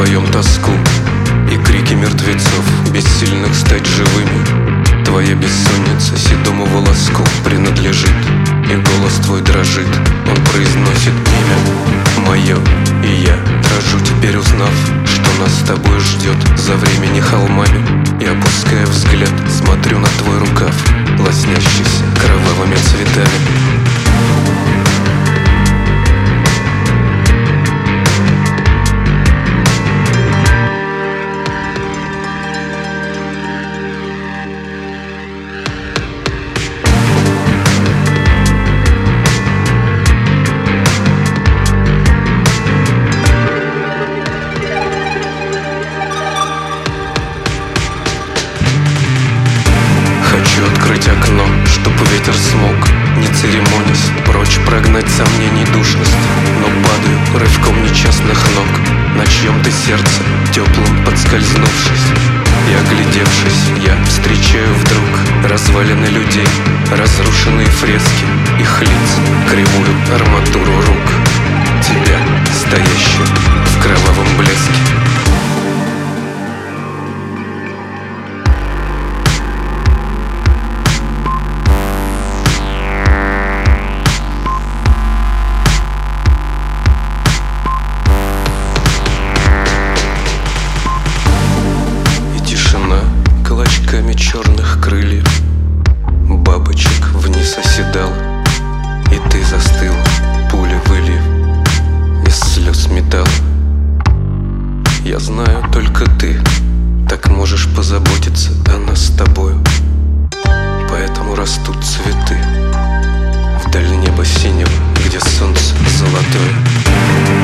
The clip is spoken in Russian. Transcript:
вдвоем тоску и крики мертвецов, бессильных стать живыми. Твоя бессонница седому волоску принадлежит, и голос твой дрожит, он произносит имя мое. И я дрожу теперь, узнав, что нас с тобой ждет за времени холмами. И опуская взгляд, смотрю на твой рукав, лоснящийся кровавыми цветами. Хочу открыть окно, чтоб ветер смог, не церемонясь, прочь прогнать сомнений душность. Но падаю рывком нечестных ног на чьем-то сердце, теплым подскользнувшись. И оглядевшись, я встречаю вдруг развалины людей, разрушенные фрески их лиц, кривую арматуру рук, тебя, стоящую в кровавом блеске. Клочками черных крыльев бабочек вниз оседал, и ты застыл, пули вылив из слез металл. Я знаю, только ты так можешь позаботиться о нас с тобою, поэтому растут цветы вдаль неба синего, где солнце золотое.